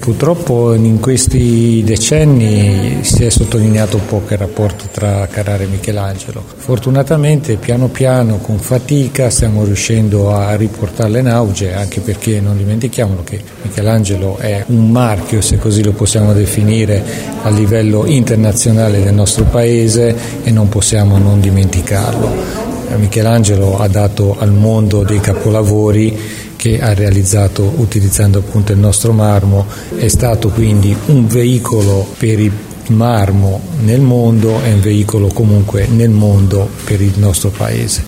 Purtroppo in questi decenni si è sottolineato poco il rapporto tra Carrara e Michelangelo. Fortunatamente piano piano, con fatica, stiamo riuscendo a riportarla in auge, anche perché non dimentichiamolo che Michelangelo è un marchio, se così lo possiamo definire, a livello internazionale del nostro paese e non possiamo non dimenticarlo. Michelangelo ha dato al mondo dei capolavori che ha realizzato utilizzando appunto il nostro marmo, è stato quindi un veicolo per il marmo nel mondo e un veicolo comunque nel mondo per il nostro paese.